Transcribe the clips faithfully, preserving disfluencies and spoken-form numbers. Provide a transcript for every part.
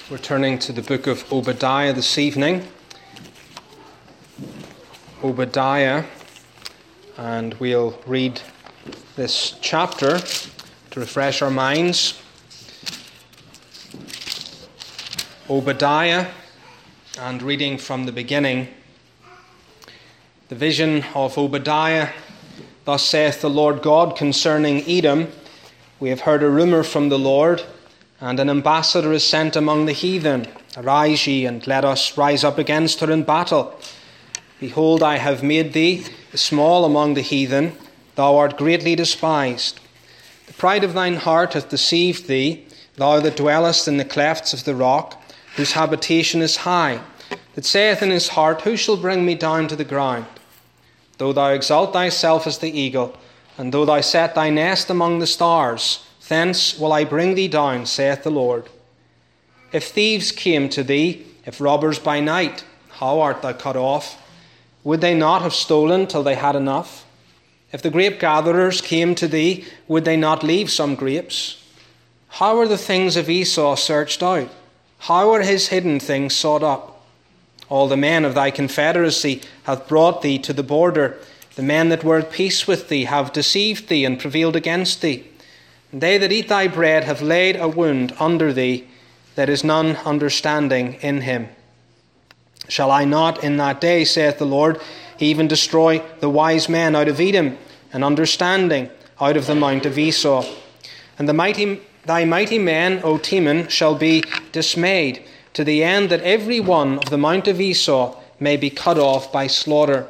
We're turning to the book of Obadiah this evening. Obadiah, and we'll read this chapter to refresh our minds. Obadiah, and reading from the beginning. The vision of Obadiah. Thus saith the Lord God concerning Edom, we have heard a rumour from the Lord, and an ambassador is sent among the heathen. Arise ye, and let us rise up against her in battle. Behold, I have made thee small among the heathen, thou art greatly despised. The pride of thine heart hath deceived thee, thou that dwellest in the clefts of the rock, whose habitation is high, that saith in his heart, who shall bring me down to the ground? Though thou exalt thyself as the eagle, and though thou set thy nest among the stars, thence will I bring thee down, saith the Lord. If thieves came to thee, if robbers by night, how art thou cut off? Would they not have stolen till they had enough? If the grape gatherers came to thee, would they not leave some grapes? How are the things of Esau searched out? How are his hidden things sought up? All the men of thy confederacy hath brought thee to the border. The men that were at peace with thee have deceived thee and prevailed against thee. And they that eat thy bread have laid a wound under thee, there is none understanding in him. Shall I not in that day, saith the Lord, even destroy the wise men out of Edom, and understanding out of the mount of Esau? And the mighty, thy mighty men, O Teman, shall be dismayed, to the end that every one of the mount of Esau may be cut off by slaughter.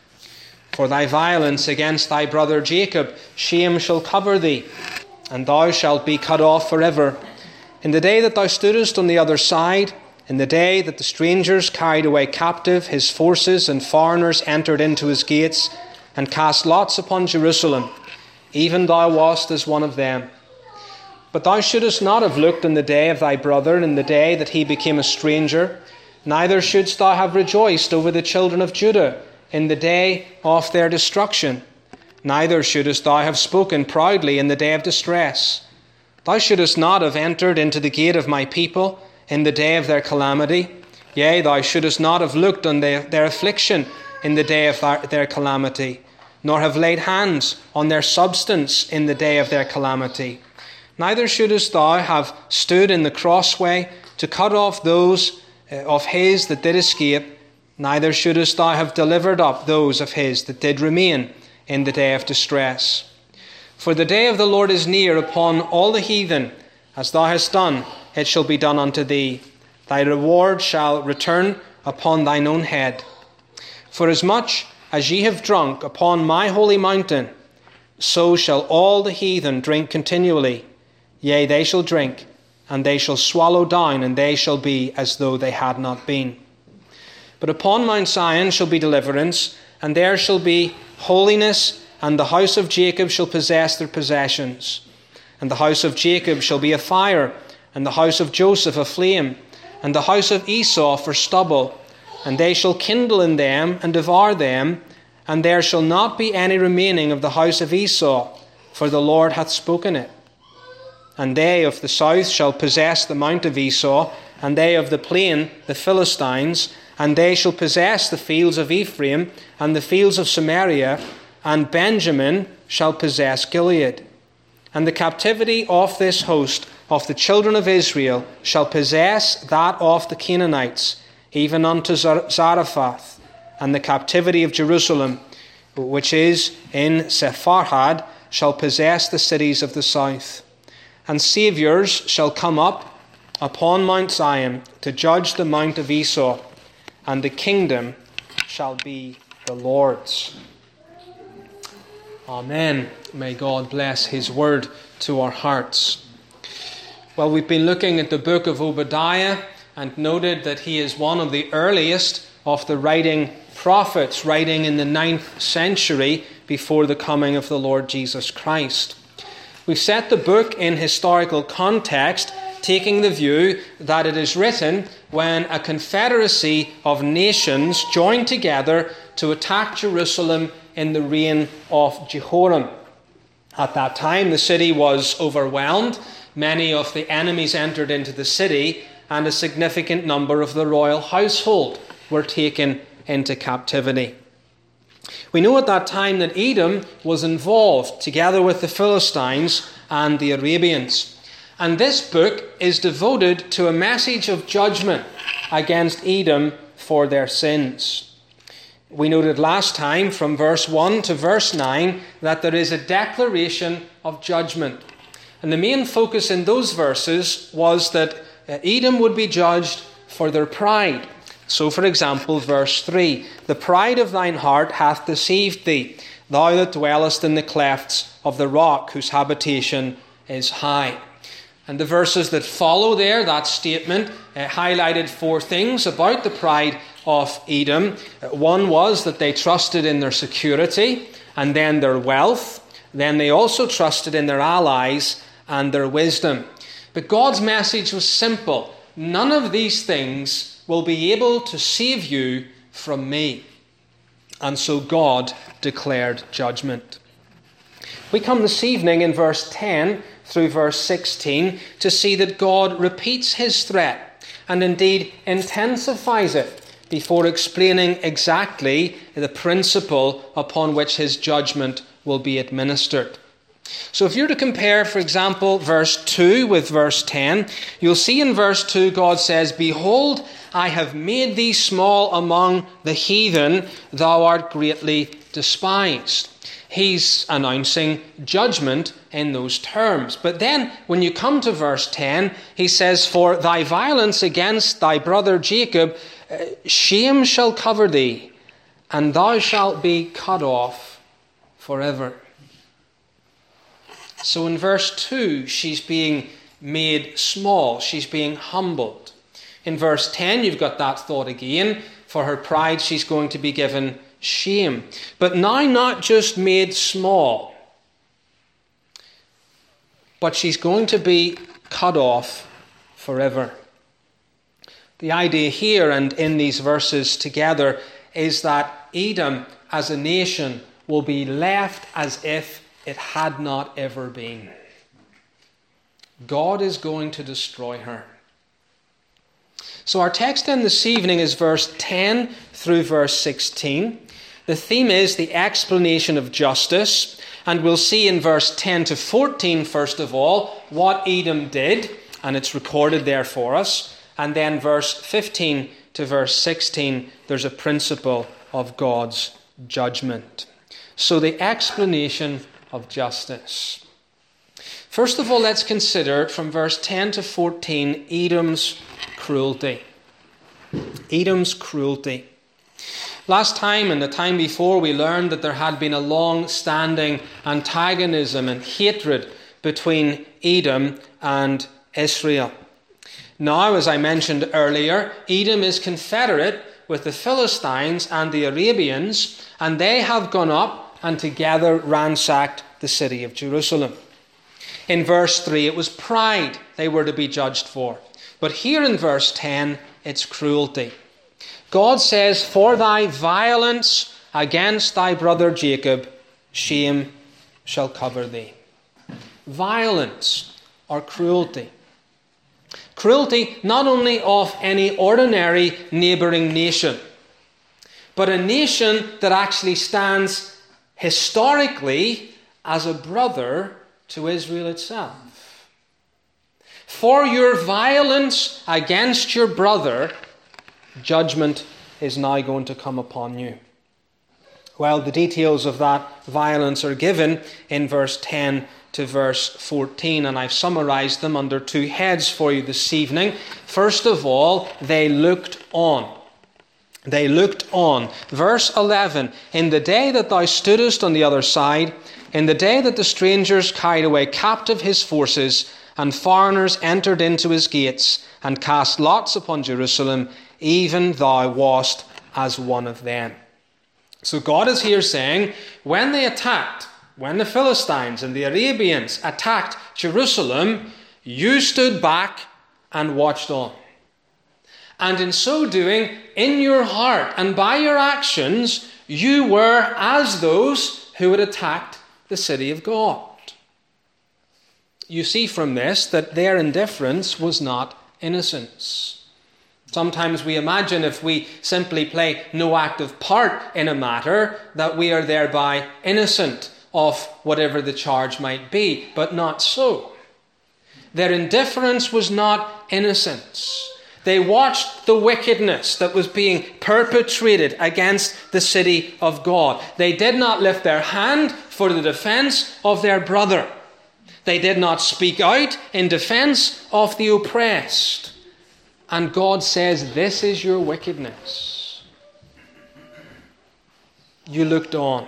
For thy violence against thy brother Jacob, shame shall cover thee, and thou shalt be cut off forever. In the day that thou stoodest on the other side, in the day that the strangers carried away captive his forces, and foreigners entered into his gates, and cast lots upon Jerusalem, even thou wast as one of them. But thou shouldest not have looked in the day of thy brother, in the day that he became a stranger, neither shouldst thou have rejoiced over the children of Judah in the day of their destruction. Neither shouldest thou have spoken proudly in the day of distress. Thou shouldest not have entered into the gate of my people in the day of their calamity. Yea, thou shouldest not have looked on their, their affliction in the day of their, their calamity, nor have laid hands on their substance in the day of their calamity. Neither shouldest thou have stood in the crossway to cut off those of his that did escape. Neither shouldest thou have delivered up those of his that did remain in the day of distress. For the day of the Lord is near upon all the heathen. As thou hast done, it shall be done unto thee. Thy reward shall return upon thine own head. For as much as ye have drunk upon my holy mountain, so shall all the heathen drink continually. Yea, they shall drink, and they shall swallow down, and they shall be as though they had not been. But upon Mount Zion shall be deliverance, and there shall be holiness, and the house of Jacob shall possess their possessions. And the house of Jacob shall be a fire, and the house of Joseph a flame, and the house of Esau for stubble. And they shall kindle in them and devour them, and there shall not be any remaining of the house of Esau, for the Lord hath spoken it. And they of the south shall possess the mount of Esau, and they of the plain the Philistines, and they shall possess the fields of Ephraim, and the fields of Samaria, and Benjamin shall possess Gilead. And the captivity of this host of the children of Israel shall possess that of the Canaanites, even unto Zarephath, and the captivity of Jerusalem, which is in Sepharad, shall possess the cities of the south. And saviours shall come up upon Mount Zion to judge the mount of Esau, and the kingdom shall be the Lord's. Amen. May God bless his word to our hearts. Well, we've been looking at the book of Obadiah and noted that he is one of the earliest of the writing prophets, writing in the ninth century before the coming of the Lord Jesus Christ. We've set the book in historical context, taking the view that it is written when a confederacy of nations joined together to attack Jerusalem in the reign of Jehoram. At that time, the city was overwhelmed. Many of the enemies entered into the city, and a significant number of the royal household were taken into captivity. We know at that time that Edom was involved together with the Philistines and the Arabians. And this book is devoted to a message of judgment against Edom for their sins. We noted last time from verse one to verse nine that there is a declaration of judgment. And the main focus in those verses was that Edom would be judged for their pride. So, for example, verse three, "The pride of thine heart hath deceived thee, thou that dwellest in the clefts of the rock, whose habitation is high." And the verses that follow there, that statement, uh, highlighted four things about the pride of Edom. Uh, one was that they trusted in their security and then their wealth. Then they also trusted in their allies and their wisdom. But God's message was simple. None of these things will be able to save you from me. And so God declared judgment. We come this evening in verse ten through verse sixteen to see that God repeats his threat and indeed intensifies it before explaining exactly the principle upon which his judgment will be administered. So if you're to compare, for example, verse two with verse ten, you'll see in verse two God says, "Behold, I have made thee small among the heathen, thou art greatly despised." He's announcing judgment in those terms. But then when you come to verse ten, he says, "For thy violence against thy brother Jacob, shame shall cover thee, and thou shalt be cut off forever." So in verse two, she's being made small. She's being humbled. In verse ten, you've got that thought again. For her pride, she's going to be given shame. But now not just made small, but she's going to be cut off forever. The idea here and in these verses together is that Edom as a nation will be left as if it had not ever been. God is going to destroy her. So our text then this evening is verse ten through verse sixteen. The theme is the explanation of justice. And we'll see in verse ten to fourteen, first of all, what Edom did. And it's recorded there for us. And then verse fifteen to verse sixteen, there's a principle of God's judgment. So the explanation of justice. First of all, let's consider from verse ten to fourteen Edom's cruelty. Edom's cruelty. Last time and the time before, we learned that there had been a long-standing antagonism and hatred between Edom and Israel. Now, as I mentioned earlier, Edom is confederate with the Philistines and the Arabians, and they have gone up and together ransacked the city of Jerusalem. In verse three, it was pride they were to be judged for. But here in verse ten, it's cruelty. God says, "For thy violence against thy brother Jacob, shame shall cover thee." Violence or cruelty. Cruelty not only of any ordinary neighbouring nation, but a nation that actually stands historically as a brother to Israel itself. For your violence against your brother, judgment is now going to come upon you. Well, the details of that violence are given in verse ten to verse fourteen, and I've summarized them under two heads for you this evening. First of all, they looked on. They looked on. Verse eleven, "In the day that thou stoodest on the other side, in the day that the strangers carried away captive his forces, and foreigners entered into his gates, and cast lots upon Jerusalem, even thou wast as one of them." So God is here saying, when they attacked, when the Philistines and the Arabians attacked Jerusalem, you stood back and watched on. And in so doing, in your heart and by your actions, you were as those who had attacked the city of God. You see from this that their indifference was not innocence. Sometimes we imagine if we simply play no active part in a matter, that we are thereby innocent of whatever the charge might be, but not so. Their indifference was not innocence. They watched the wickedness that was being perpetrated against the city of God. They did not lift their hand for the defense of their brother. They did not speak out in defense of the oppressed. And God says, this is your wickedness. You looked on.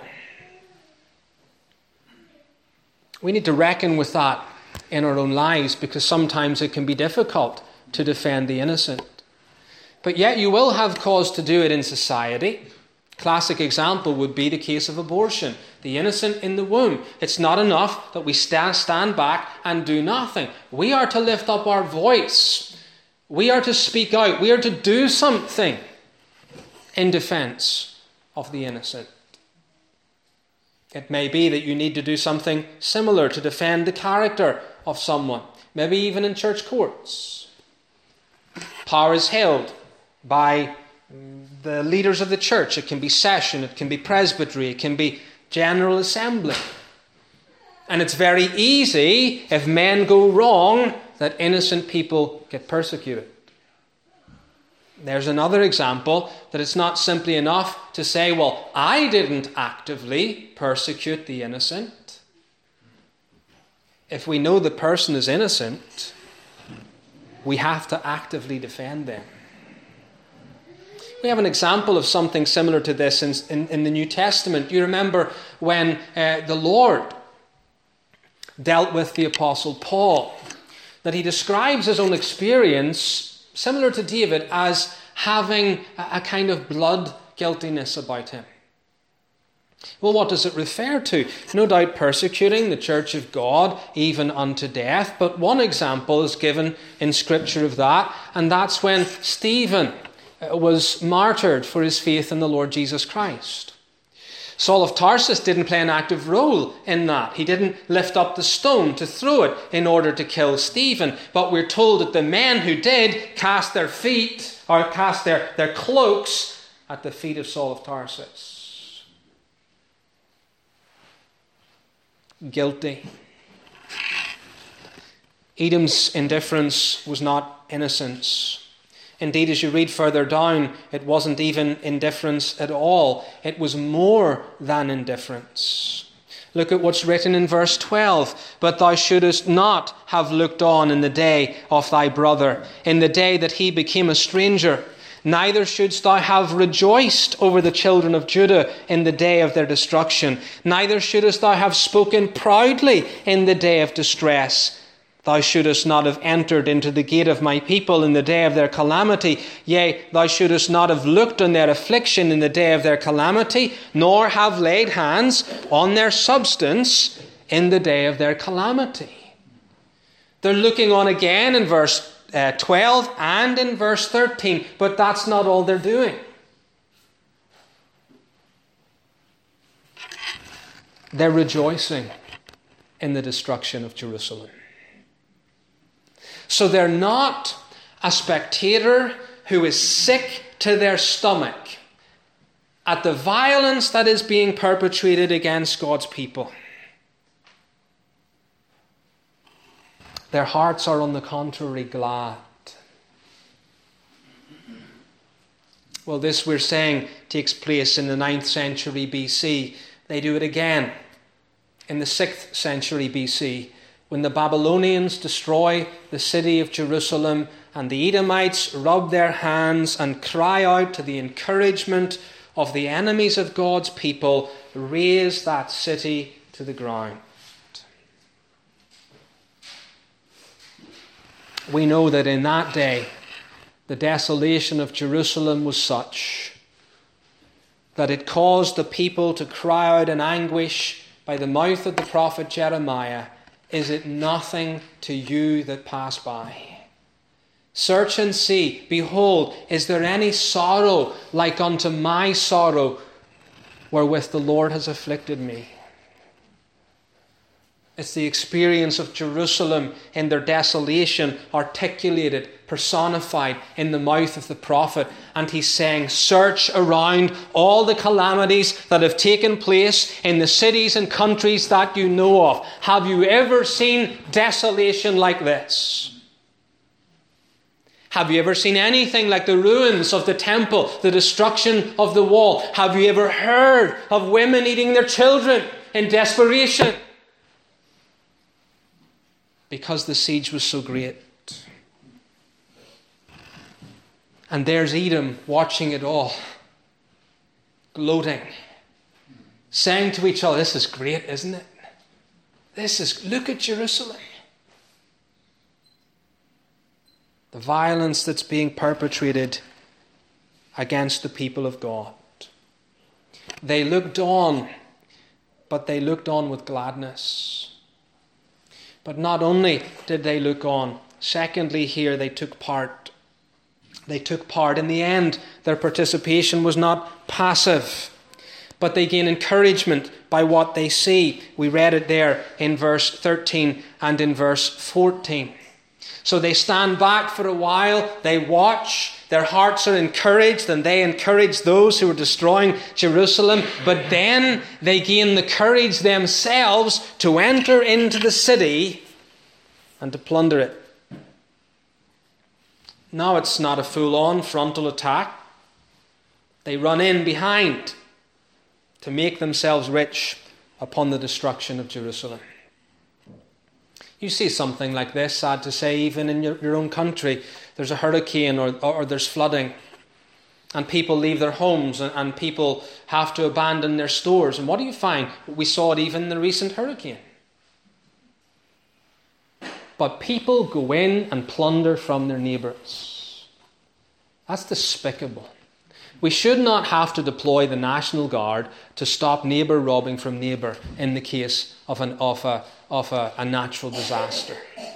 We need to reckon with that in our own lives, because sometimes it can be difficult to defend the innocent. But yet you will have cause to do it in society. Classic example would be the case of abortion. The innocent in the womb. It's not enough that we stand, stand back and do nothing. We are to lift up our voice. We are to speak out. We are to do something in defense of the innocent. It may be that you need to do something similar to defend the character of someone. Maybe even in church courts. Power is held by the leaders of the church. It can be session, it can be presbytery, it can be general assembly. And it's very easy, if men go wrong, that innocent people get persecuted. There's another example that it's not simply enough to say, well, I didn't actively persecute the innocent. If we know the person is innocent, we have to actively defend them. We have an example of something similar to this in, in, in the New Testament. You remember when uh, the Lord dealt with the Apostle Paul, that he describes his own experience, similar to David, as having a, a kind of blood guiltiness about him. Well, what does it refer to? No doubt persecuting the church of God, even unto death. But one example is given in Scripture of that, and that's when Stephen was martyred for his faith in the Lord Jesus Christ. Saul of Tarsus didn't play an active role in that. He didn't lift up the stone to throw it in order to kill Stephen. But we're told that the men who did cast their feet, or cast their, their cloaks at the feet of Saul of Tarsus. Guilty. Edom's indifference was not innocence. Indeed, as you read further down, it wasn't even indifference at all. It was more than indifference. Look at what's written in verse twelve. But thou shouldest not have looked on in the day of thy brother, in the day that he became a stranger. Neither shouldst thou have rejoiced over the children of Judah in the day of their destruction. Neither shouldest thou have spoken proudly in the day of distress. Thou shouldest not have entered into the gate of my people in the day of their calamity. Yea, thou shouldest not have looked on their affliction in the day of their calamity, nor have laid hands on their substance in the day of their calamity. They're looking on again in verse uh, twelve and in verse thirteen, but that's not all they're doing. They're rejoicing in the destruction of Jerusalem. So they're not a spectator who is sick to their stomach at the violence that is being perpetrated against God's people. Their hearts are, on the contrary, glad. Well, this, we're saying, takes place in the ninth century B C. They do it again in the sixth century B C. When the Babylonians destroy the city of Jerusalem and the Edomites rub their hands and cry out to the encouragement of the enemies of God's people, raze that city to the ground. We know that in that day, the desolation of Jerusalem was such that it caused the people to cry out in anguish by the mouth of the prophet Jeremiah, "Is it nothing to you that pass by? Search and see, behold, is there any sorrow like unto my sorrow wherewith the Lord has afflicted me?" It's the experience of Jerusalem in their desolation, articulated, personified in the mouth of the prophet. And he's saying, search around all the calamities that have taken place in the cities and countries that you know of. Have you ever seen desolation like this? Have you ever seen anything like the ruins of the temple, the destruction of the wall? Have you ever heard of women eating their children in desperation? Because the siege was so great. And there's Edom watching it all, gloating, saying to each other, this is great, isn't it? This is, look at Jerusalem. The violence that's being perpetrated against the people of God. They looked on, but they looked on with gladness. But not only did they look on, secondly here they took part. They took part. In the end, their participation was not passive, but they gain encouragement by what they see. We read it there in verse thirteen and in verse fourteen. So they stand back for a while, they watch, their hearts are encouraged, and they encourage those who are destroying Jerusalem. But then they gain the courage themselves to enter into the city and to plunder it. Now it's not a full-on frontal attack. They run in behind to make themselves rich upon the destruction of Jerusalem. You see something like this, sad to say, even in your, your own country. There's a hurricane or, or there's flooding. And people leave their homes and, and people have to abandon their stores. And what do you find? We saw it even in the recent hurricane. But people go in and plunder from their neighbours. That's despicable. We should not have to deploy the National Guard to stop neighbour robbing from neighbour in the case of, an, of, a, of a, a natural disaster.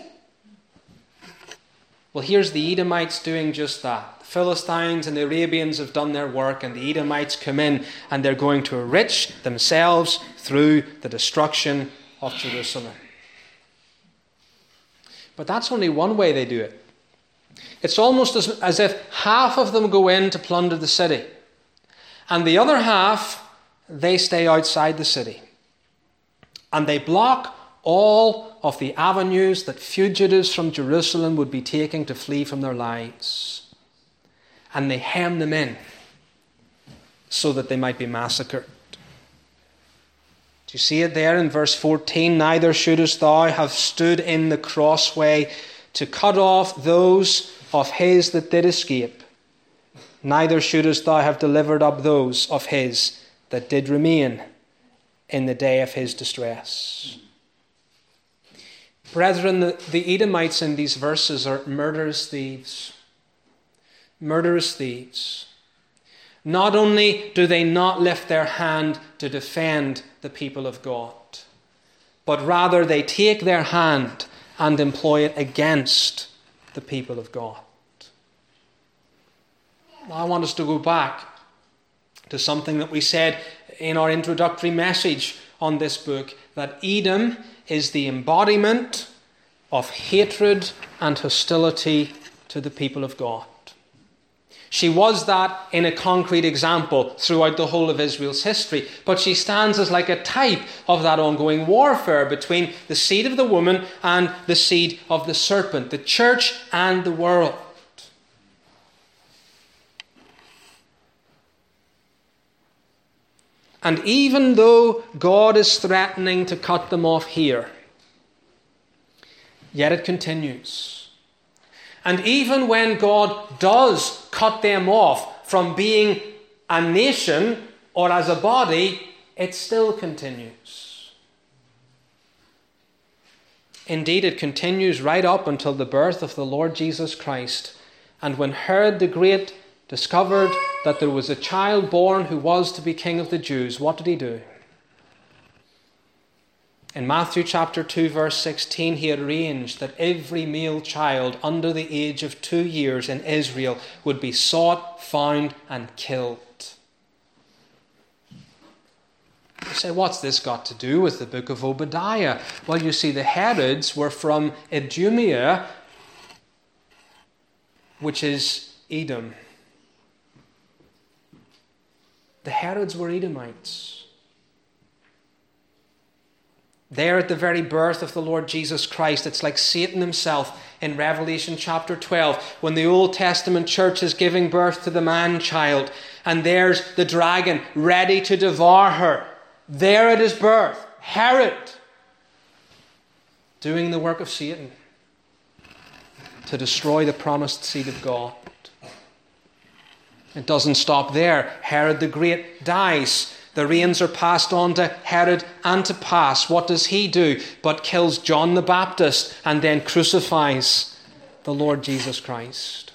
Well, here's the Edomites doing just that. The Philistines and the Arabians have done their work, and the Edomites come in and they're going to enrich themselves through the destruction of Jerusalem. But that's only one way they do it. It's almost as, as if half of them go in to plunder the city, and the other half, they stay outside the city. And they block all of the avenues that fugitives from Jerusalem would be taking to flee from their lives. And they hem them in so that they might be massacred. Do you see it there in verse fourteen? Neither shouldest thou have stood in the crossway to cut off those of his that did escape. Neither shouldest thou have delivered up those of his that did remain in the day of his distress. Brethren, the, the Edomites in these verses are murderous thieves. Murderous thieves. Not only do they not lift their hand to defend the people of God, but rather they take their hand and employ it against the people of God. Now, I want us to go back to something that we said in our introductory message on this book, that Edom is the embodiment of hatred and hostility to the people of God. She was that in a concrete example throughout the whole of Israel's history, but she stands as like a type of that ongoing warfare between the seed of the woman and the seed of the serpent, the church and the world. And even though God is threatening to cut them off here, yet it continues. And even when God does cut them off from being a nation or as a body, it still continues. Indeed, it continues right up until the birth of the Lord Jesus Christ. And when Herod the Great discovered that there was a child born who was to be king of the Jews, what did he do? In Matthew chapter two, verse sixteen, he arranged that every male child under the age of two years in Israel would be sought, found, and killed. You say, what's this got to do with the book of Obadiah? Well, you see, the Herods were from Idumea, which is Edom. The Herods were Edomites. There at the very birth of the Lord Jesus Christ, it's like Satan himself in Revelation chapter twelve, when the Old Testament church is giving birth to the man-child, and there's the dragon ready to devour her. There at his birth, Herod, doing the work of Satan to destroy the promised seed of God. It doesn't stop there. Herod the Great dies. The reins are passed on to Herod Antipas. What does he do? But kills John the Baptist and then crucifies the Lord Jesus Christ.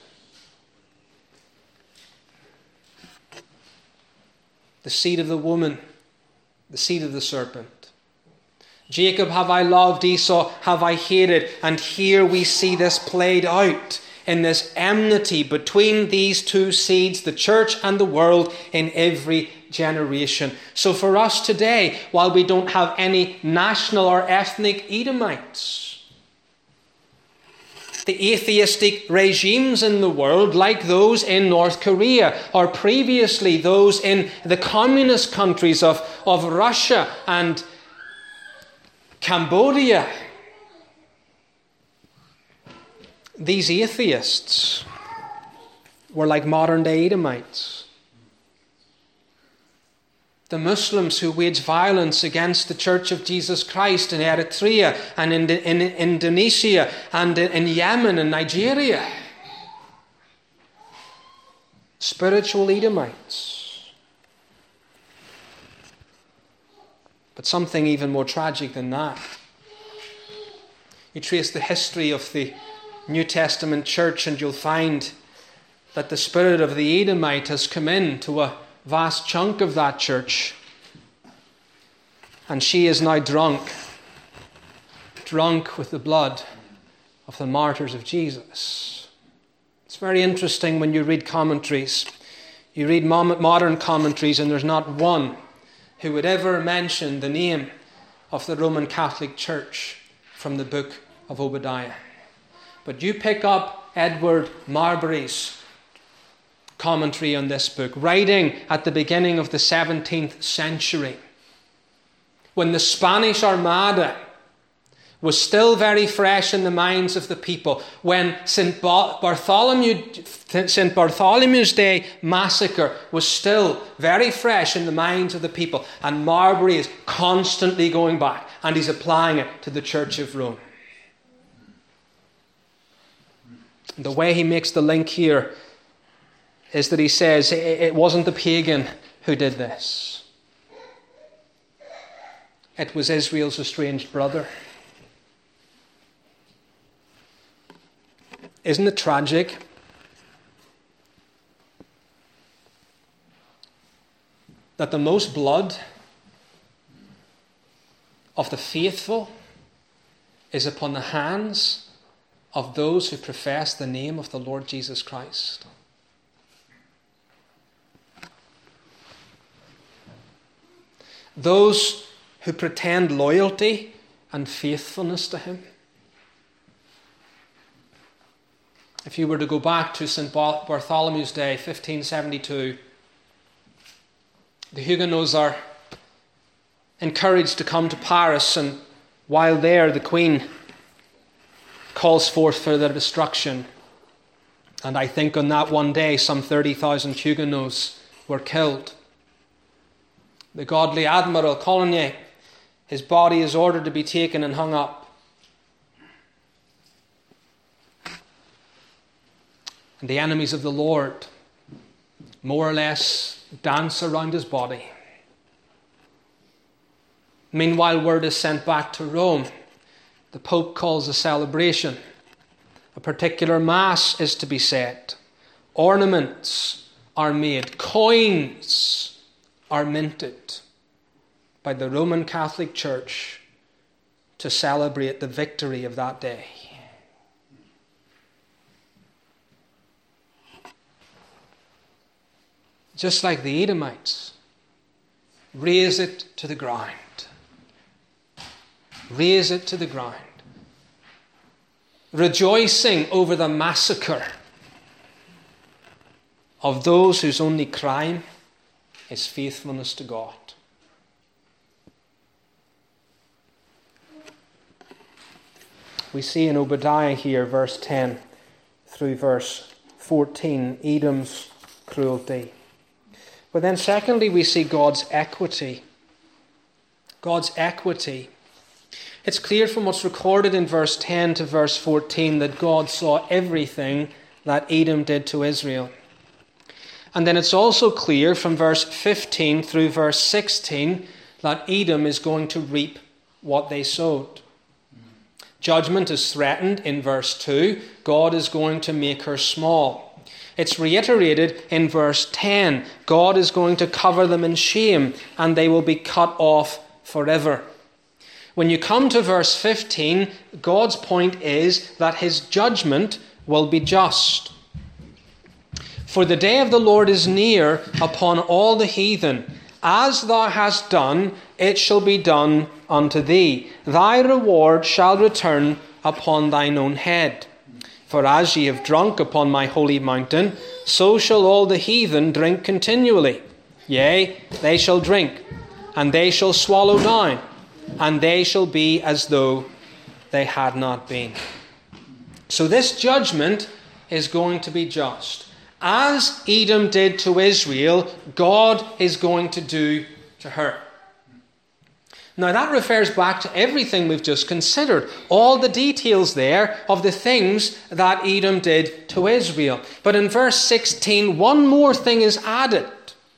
The seed of the woman, the seed of the serpent. Jacob have I loved, Esau have I hated. And here we see this played out in this enmity between these two seeds, the church and the world, in every generation. So for us today, while we don't have any national or ethnic Edomites, the atheistic regimes in the world, like those in North Korea, or previously those in the communist countries of, of Russia and Cambodia, these atheists were like modern-day Edomites. The Muslims who wage violence against the Church of Jesus Christ in Eritrea and in, in, in Indonesia and in, in Yemen and Nigeria. Spiritual Edomites. But something even more tragic than that. You trace the history of the New Testament church and you'll find that the spirit of the Edomite has come into a vast chunk of that church. And she is now drunk. Drunk with the blood of the martyrs of Jesus. It's very interesting when you read commentaries. You read modern commentaries and there's not one who would ever mention the name of the Roman Catholic Church from the book of Obadiah. But you pick up Edward Marbury's commentary on this book, writing at the beginning of the seventeenth century, when the Spanish Armada was still very fresh in the minds of the people, when Saint Bartholomew, Saint Bartholomew's Day massacre was still very fresh in the minds of the people, and Marbury is constantly going back and he's applying it to the Church of Rome. The way he makes the link here is that he says it wasn't the pagan who did this. It was Israel's estranged brother. Isn't it tragic that the most blood of the faithful is upon the hands of those who profess the name of the Lord Jesus Christ? Those who pretend loyalty and faithfulness to him. If you were to go back to Saint Bartholomew's Day, fifteen seventy-two, the Huguenots are encouraged to come to Paris, and while there, the Queen calls forth for their destruction. And I think on that one day, some thirty thousand Huguenots were killed. The godly Admiral Coligny, his body is ordered to be taken and hung up. And the enemies of the Lord more or less dance around his body. Meanwhile, word is sent back to Rome. The Pope calls a celebration. A particular mass is to be said. Ornaments are made. Coins are minted by the Roman Catholic Church to celebrate the victory of that day. Just like the Edomites, raze it to the ground. Raze it to the ground. Rejoicing over the massacre of those whose only crime is faithfulness to God. We see in Obadiah here, verse ten through verse fourteen, Edom's cruelty. But then secondly, we see God's equity. God's equity. It's clear from what's recorded in verse ten to verse fourteen that God saw everything that Edom did to Israel. And then it's also clear from verse fifteen through verse sixteen that Edom is going to reap what they sowed. Judgment is threatened in verse two. God is going to make her small. It's reiterated in verse ten. God is going to cover them in shame and they will be cut off forever. When you come to verse fifteen, God's point is that his judgment will be just. For the day of the Lord is near upon all the heathen. As thou hast done, it shall be done unto thee. Thy reward shall return upon thine own head. For as ye have drunk upon my holy mountain, so shall all the heathen drink continually. Yea, they shall drink, and they shall swallow down, and they shall be as though they had not been. So this judgment is going to be just. As Edom did to Israel, God is going to do to her. Now that refers back to everything we've just considered. All the details there of the things that Edom did to Israel. But in verse sixteen, one more thing is added.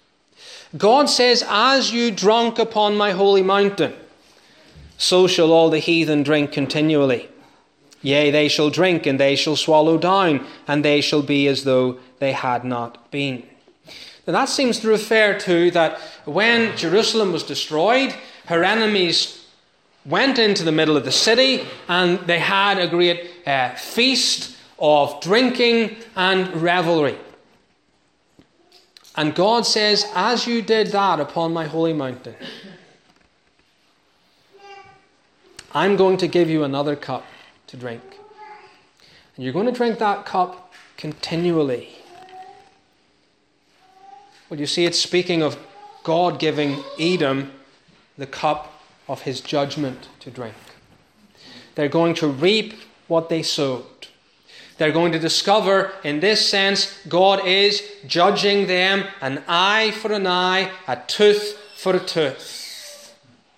God says, as you drunk upon my holy mountain, so shall all the heathen drink continually. Yea, they shall drink, and they shall swallow down, and they shall be as though they had not been. Now that seems to refer to that when Jerusalem was destroyed, her enemies went into the middle of the city, and they had a great uh, feast of drinking and revelry. And God says, as you did that upon my holy mountain, I'm going to give you another cup to drink. And you're going to drink that cup continually. Well, you see, it's speaking of God giving Edom the cup of his judgment to drink. They're going to reap what they sowed. They're going to discover, in this sense, God is judging them an eye for an eye, a tooth for a tooth.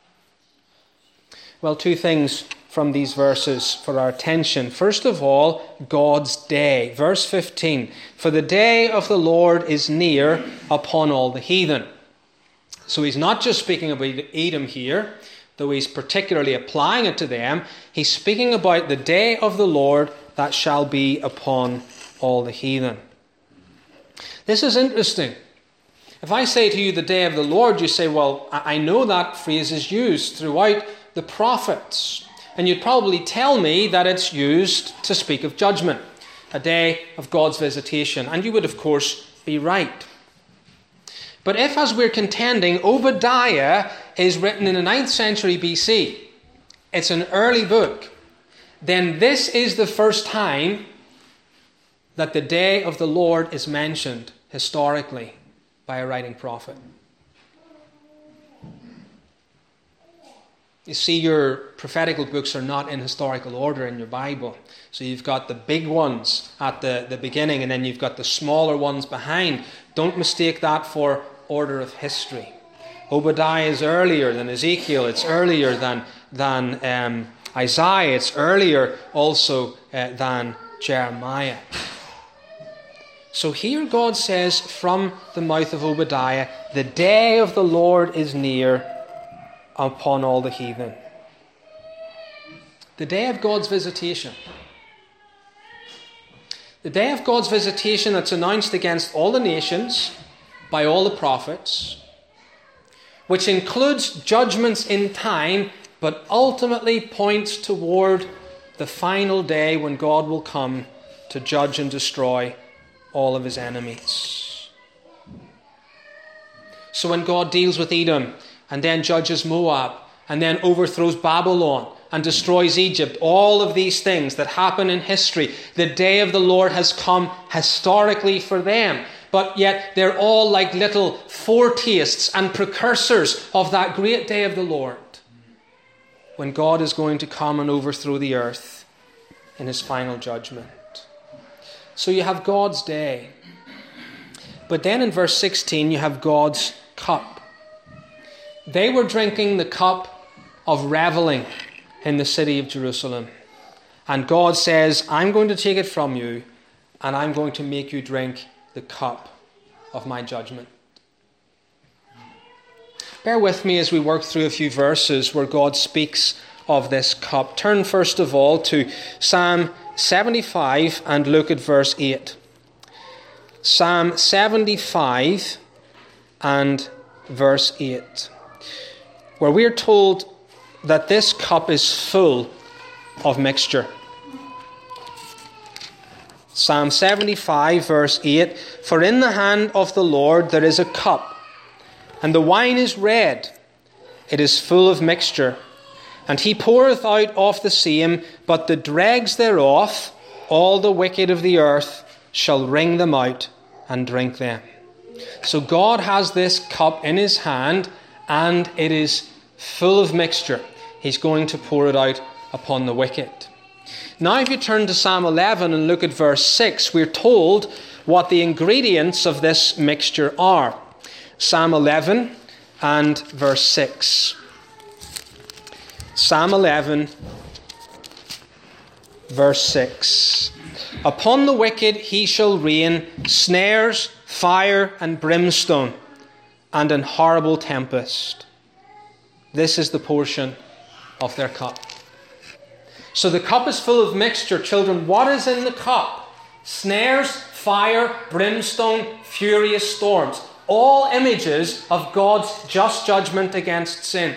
Well, two things from these verses for our attention. First of all, God's day. Verse fifteen, for the day of the Lord is near upon all the heathen. So he's not just speaking about Edom here, though he's particularly applying it to them. He's speaking about the day of the Lord that shall be upon all the heathen. This is interesting. If I say to you the day of the Lord, you say, well, I know that phrase is used throughout the prophets. And you'd probably tell me that it's used to speak of judgment, a day of God's visitation. And you would, of course, be right. But if, as we're contending, Obadiah is written in the ninth century B C, it's an early book, then this is the first time that the day of the Lord is mentioned historically by a writing prophet. You see, your prophetical books are not in historical order in your Bible. So you've got the big ones at the, the beginning, and then you've got the smaller ones behind. Don't mistake that for order of history. Obadiah is earlier than Ezekiel. It's earlier than, than um, Isaiah. It's earlier also uh, than Jeremiah. So here God says from the mouth of Obadiah, the day of the Lord is near upon all the heathen. The day of God's visitation. The day of God's visitation that's announced against all the nations by all the prophets, which includes judgments in time, but ultimately points toward the final day when God will come to judge and destroy all of his enemies. So when God deals with Edom, and then judges Moab, and then overthrows Babylon and destroys Egypt. All of these things that happen in history, the day of the Lord has come historically for them. But yet they're all like little foretastes and precursors of that great day of the Lord, when God is going to come and overthrow the earth in his final judgment. So you have God's day. But then in verse sixteen, you have God's cup. They were drinking the cup of reveling in the city of Jerusalem. And God says, I'm going to take it from you, and I'm going to make you drink the cup of my judgment. Bear with me as we work through a few verses where God speaks of this cup. Turn first of all to Psalm seventy-five and look at verse eight. Psalm seventy-five and verse eight, where we are told that this cup is full of mixture. Psalm seventy-five verse eight, for in the hand of the Lord there is a cup, and the wine is red, it is full of mixture. And he poureth out of the same, but the dregs thereof, all the wicked of the earth shall wring them out and drink them. So God has this cup in his hand, and it is full of mixture. He's going to pour it out upon the wicked. Now if you turn to Psalm eleven and look at verse six, we're told what the ingredients of this mixture are. Psalm eleven and verse six. Psalm eleven, verse six. Upon the wicked he shall rain snares, fire, and brimstone, and an horrible tempest. This is the portion of their cup. So the cup is full of mixture, children. What is in the cup? Snares, fire, brimstone, furious storms. All images of God's just judgment against sin.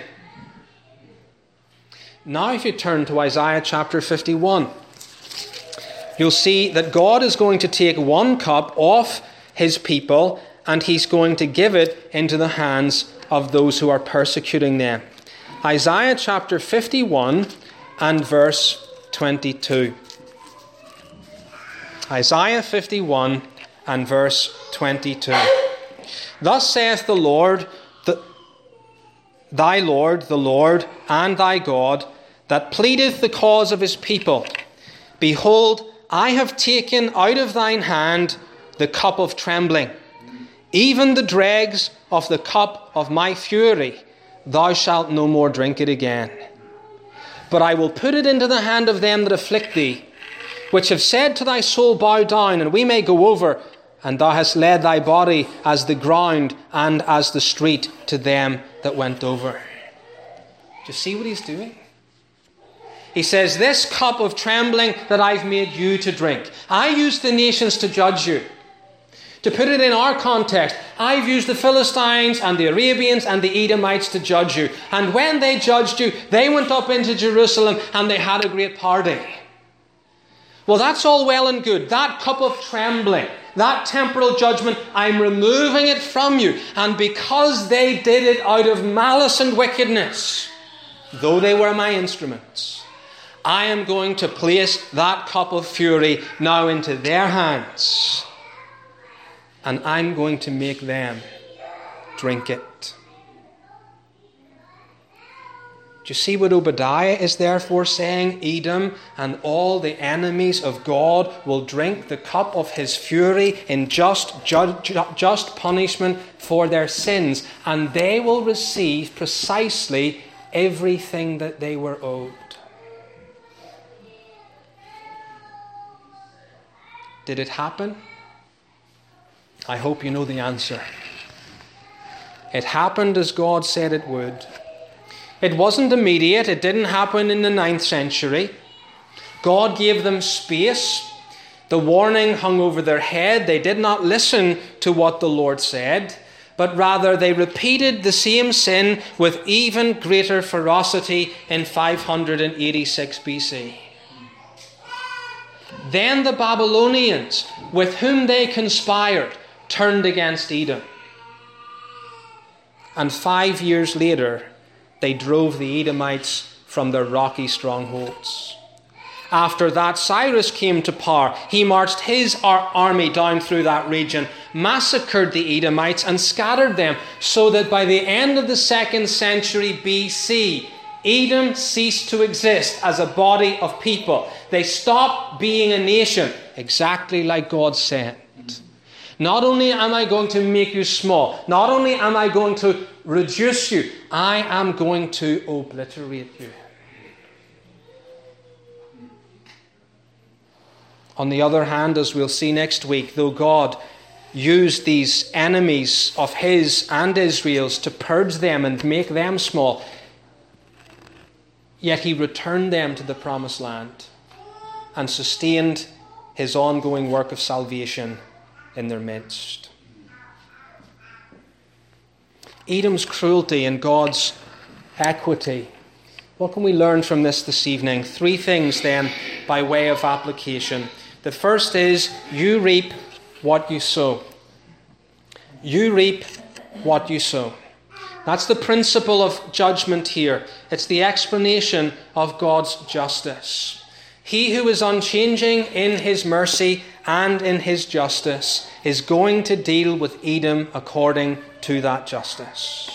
Now if you turn to Isaiah chapter fifty-one, you'll see that God is going to take one cup off his people, and he's going to give it into the hands of those who are persecuting them. Isaiah chapter fifty-one and verse twenty-two. Isaiah fifty-one and verse twenty-two. Thus saith the Lord, the, thy Lord, the Lord, and thy God, that pleadeth the cause of his people. Behold, I have taken out of thine hand the cup of trembling, even the dregs of the cup of my fury. Thou shalt no more drink it again. But I will put it into the hand of them that afflict thee, which have said to thy soul, bow down, and we may go over. And thou hast led thy body as the ground and as the street to them that went over. Do you see what he's doing? He says, this cup of trembling that I've made you to drink. I used the nations to judge you. To put it in our context, I've used the Philistines and the Arabians and the Edomites to judge you. And when they judged you, they went up into Jerusalem and they had a great party. Well, that's all well and good. That cup of trembling, that temporal judgment, I'm removing it from you. And because they did it out of malice and wickedness, though they were my instruments, I am going to place that cup of fury now into their hands. And I'm going to make them drink it. Do you see what Obadiah is therefore saying? Edom and all the enemies of God will drink the cup of his fury in just, ju- ju- just punishment for their sins. And they will receive precisely everything that they were owed. Did it happen? I hope you know the answer. It happened as God said it would. It wasn't immediate. It didn't happen in the ninth century. God gave them space. The warning hung over their head. They did not listen to what the Lord said, but rather they repeated the same sin with even greater ferocity in five hundred eighty-six B C. Then the Babylonians, with whom they conspired, turned against Edom. And five years later, they drove the Edomites from their rocky strongholds. After that, Cyrus came to power. He marched his army down through that region, massacred the Edomites, and scattered them, so that by the end of the second century B C, Edom ceased to exist as a body of people. They stopped being a nation, exactly like God said. Not only am I going to make you small, not only am I going to reduce you, I am going to obliterate you. On the other hand, as we'll see next week, though God used these enemies of his and Israel's to purge them and make them small, yet he returned them to the promised land and sustained his ongoing work of salvation in their midst. Edom's cruelty and God's equity. What can we learn from this this evening? Three things then by way of application. The first is, you reap what you sow. You reap what you sow. That's the principle of judgment here. It's the explanation of God's justice. He who is unchanging in his mercy and in his justice is going to deal with Edom according to that justice.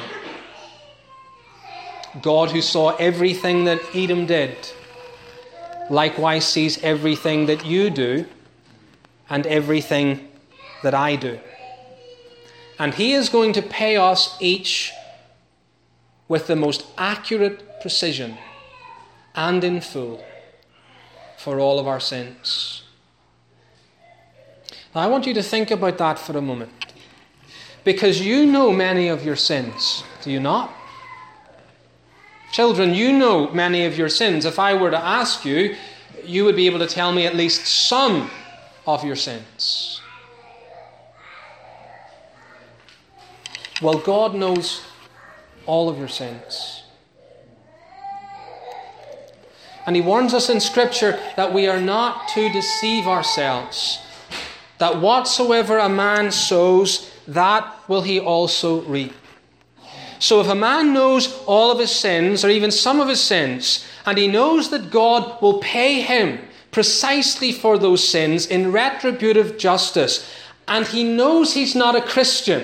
God, who saw everything that Edom did, likewise sees everything that you do and everything that I do. And he is going to pay us each with the most accurate precision and in full for all of our sins. Now, I want you to think about that for a moment, because you know many of your sins, do you not? Children, you know many of your sins. If I were to ask you, you would be able to tell me at least some of your sins. Well, God knows all of your sins. And he warns us in Scripture that we are not to deceive ourselves, that whatsoever a man sows, that will he also reap. So if a man knows all of his sins, or even some of his sins, and he knows that God will pay him precisely for those sins in retributive justice, and he knows he's not a Christian,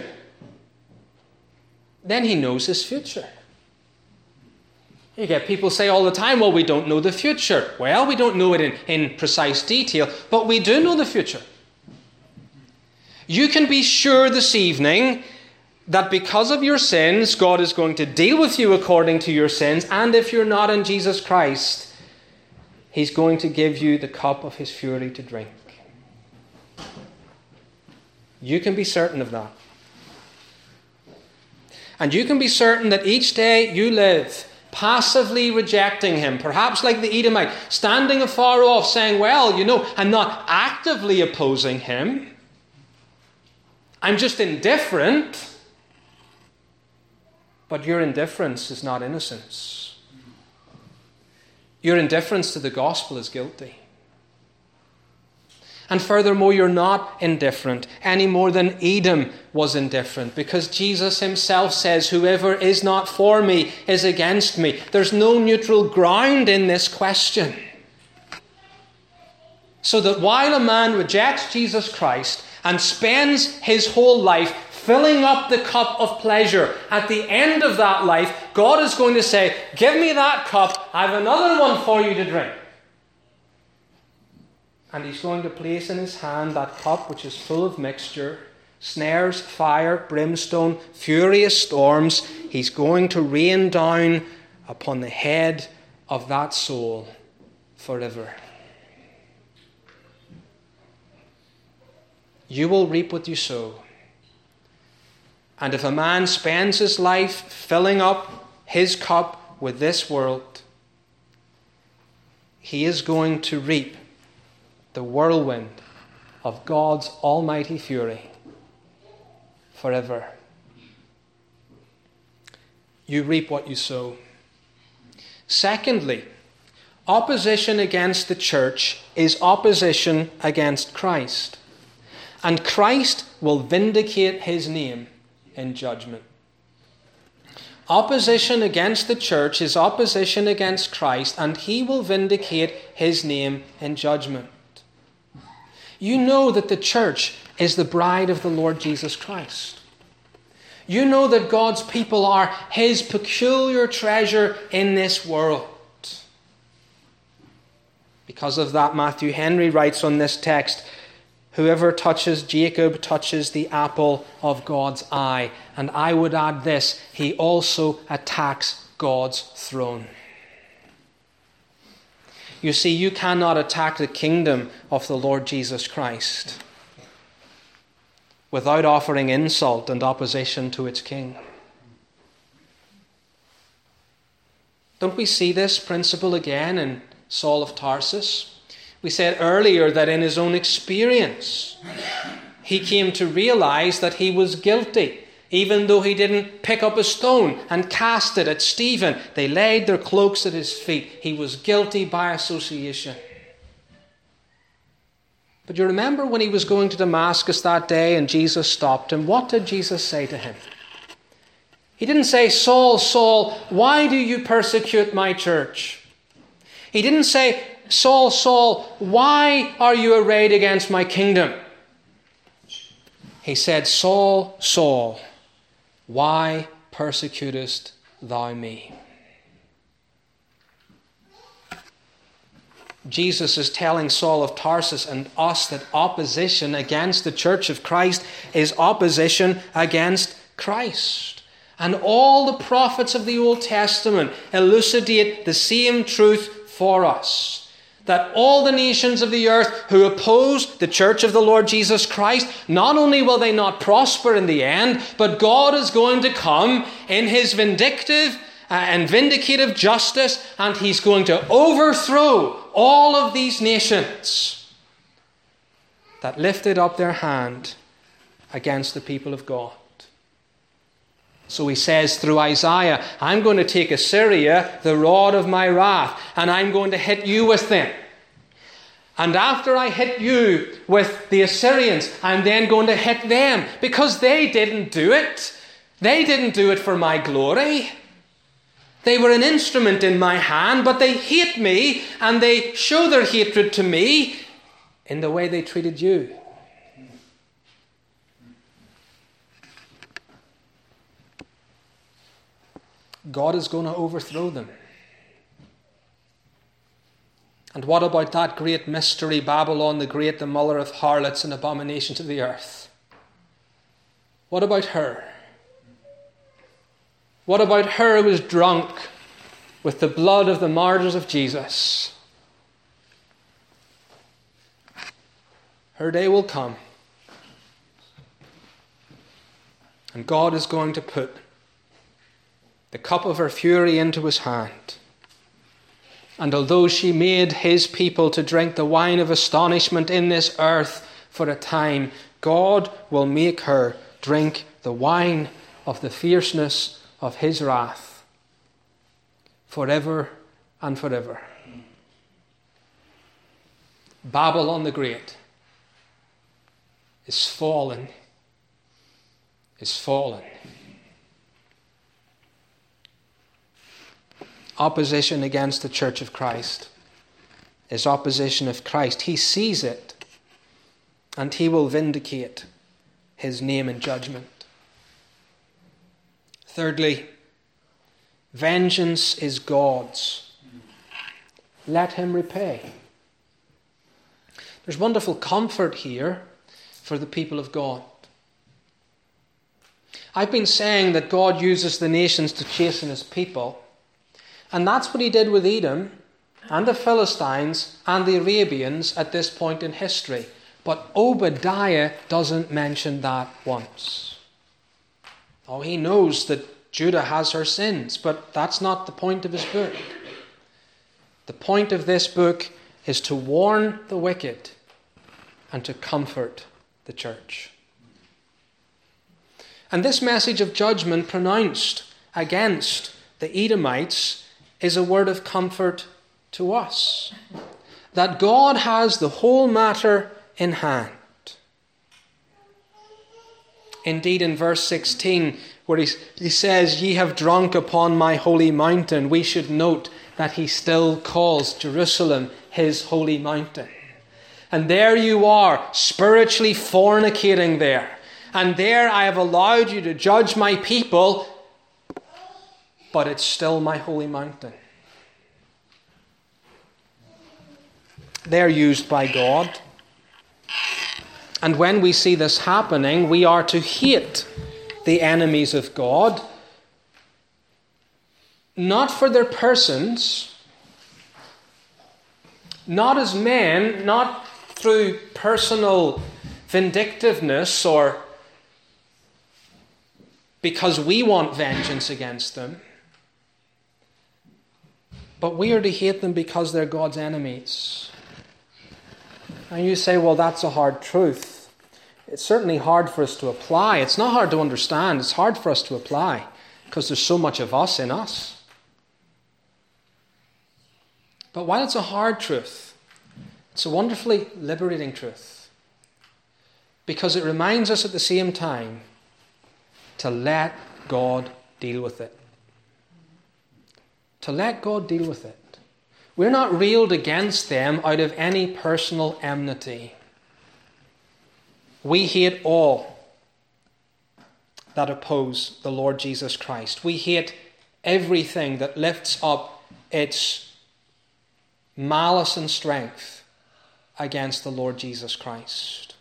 then he knows his future. You get people say all the time, well, we don't know the future. Well, we don't know it in, in precise detail, but we do know the future. You can be sure this evening that because of your sins, God is going to deal with you according to your sins, and if you're not in Jesus Christ, he's going to give you the cup of his fury to drink. You can be certain of that. And you can be certain that each day you live passively rejecting him, perhaps like the Edomite, standing afar off saying, well, you know, I'm not actively opposing him. I'm just indifferent. But your indifference is not innocence. Your indifference to the gospel is guilty. And furthermore, you're not indifferent any more than Edom was indifferent, because Jesus himself says, whoever is not for me is against me. There's no neutral ground in this question. So that while a man rejects Jesus Christ and spends his whole life filling up the cup of pleasure, at the end of that life, God is going to say, give me that cup, I have another one for you to drink. And he's going to place in his hand that cup which is full of mixture, snares, fire, brimstone, furious storms. He's going to rain down upon the head of that soul forever. You will reap what you sow. And if a man spends his life filling up his cup with this world, he is going to reap the whirlwind of God's almighty fury forever. You reap what you sow. Secondly, opposition against the church is opposition against Christ. And Christ will vindicate his name in judgment. Opposition against the church is opposition against Christ, and he will vindicate his name in judgment. You know that the church is the bride of the Lord Jesus Christ. You know that God's people are his peculiar treasure in this world. Because of that, Matthew Henry writes on this text, whoever touches Jacob touches the apple of God's eye. And I would add this, he also attacks God's throne. You see, you cannot attack the kingdom of the Lord Jesus Christ without offering insult and opposition to its king. Don't we see this principle again in Saul of Tarsus? We said earlier that in his own experience, he came to realize that he was guilty. Even though he didn't pick up a stone and cast it at Stephen, they laid their cloaks at his feet. He was guilty by association. But you remember when he was going to Damascus that day and Jesus stopped him, what did Jesus say to him? He didn't say, Saul, Saul, why do you persecute my church? He didn't say, Saul, Saul, why are you arrayed against my kingdom? He said, Saul, Saul, why persecutest thou me? Jesus is telling Saul of Tarsus and us that opposition against the church of Christ is opposition against Christ. And all the prophets of the Old Testament elucidate the same truth for us. That all the nations of the earth who oppose the church of the Lord Jesus Christ, not only will they not prosper in the end, but God is going to come in his vindictive and vindicative justice, and he's going to overthrow all of these nations that lifted up their hand against the people of God. So he says through Isaiah, I'm going to take Assyria, the rod of my wrath, and I'm going to hit you with them. And after I hit you with the Assyrians, I'm then going to hit them, because they didn't do it. They didn't do it for my glory. They were an instrument in my hand, but they hate me, and they show their hatred to me in the way they treated you. God is going to overthrow them. And what about that great mystery, Babylon the Great, the mother of harlots and abominations of the earth? What about her? What about her who was drunk with the blood of the martyrs of Jesus? Her day will come. And God is going to put the cup of her fury into his hand. And although she made his people to drink the wine of astonishment in this earth for a time, God will make her drink the wine of the fierceness of his wrath forever and forever. Babylon the Great is fallen, is fallen. Opposition against the church of Christ is opposition of Christ. He sees it, and he will vindicate his name in judgment. Thirdly, vengeance is God's. Let him repay. There's wonderful comfort here for the people of God. I've been saying that God uses the nations to chasten his people. And that's what he did with Edom and the Philistines and the Arabians at this point in history. But Obadiah doesn't mention that once. Oh, he knows that Judah has her sins, but that's not the point of his book. The point of this book is to warn the wicked and to comfort the church. And this message of judgment pronounced against the Edomites is a word of comfort to us, that God has the whole matter in hand. Indeed, in verse sixteen, where he, he says, "Ye have drunk upon my holy mountain," we should note that he still calls Jerusalem his holy mountain. And there you are, spiritually fornicating there. And there I have allowed you to judge my people, but it's still my holy mountain. They're used by God. And when we see this happening, we are to hate the enemies of God, not for their persons, not as men, not through personal vindictiveness or because we want vengeance against them, but we are to hate them because they're God's enemies. And you say, well, that's a hard truth. It's certainly hard for us to apply. It's not hard to understand. It's hard for us to apply because there's so much of us in us. But while it's a hard truth, it's a wonderfully liberating truth because it reminds us at the same time to let God deal with it. To let God deal with it. We're not railed against them out of any personal enmity. We hate all that oppose the Lord Jesus Christ. We hate everything that lifts up its malice and strength against the Lord Jesus Christ.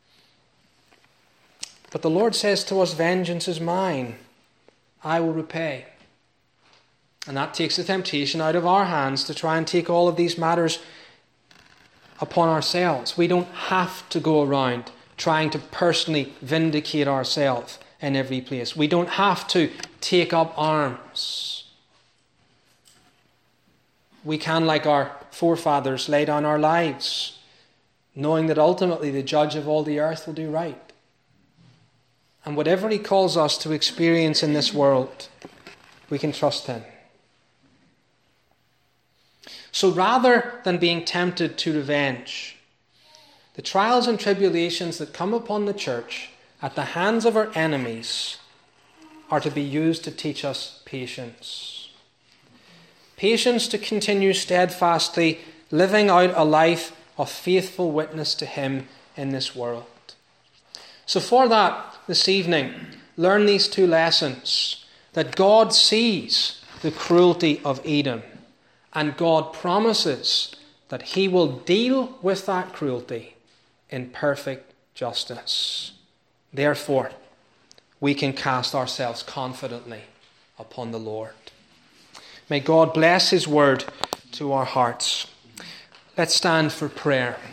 But the Lord says to us, "Vengeance is mine, I will repay." And that takes the temptation out of our hands to try and take all of these matters upon ourselves. We don't have to go around trying to personally vindicate ourselves in every place. We don't have to take up arms. We can, like our forefathers, lay down our lives, knowing that ultimately the judge of all the earth will do right. And whatever he calls us to experience in this world, we can trust him. So rather than being tempted to revenge, the trials and tribulations that come upon the church at the hands of our enemies are to be used to teach us patience. Patience to continue steadfastly living out a life of faithful witness to him in this world. So for that, this evening, learn these two lessons. That God sees the cruelty of Edom, and God promises that he will deal with that cruelty in perfect justice. Therefore, we can cast ourselves confidently upon the Lord. May God bless his word to our hearts. Let's stand for prayer.